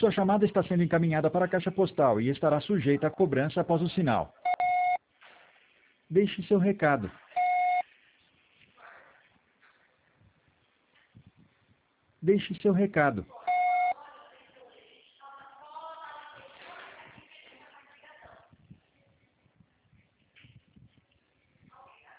Sua chamada está sendo encaminhada para a caixa postal e estará sujeita a cobrança após o sinal. Deixe seu recado. Deixe seu recado.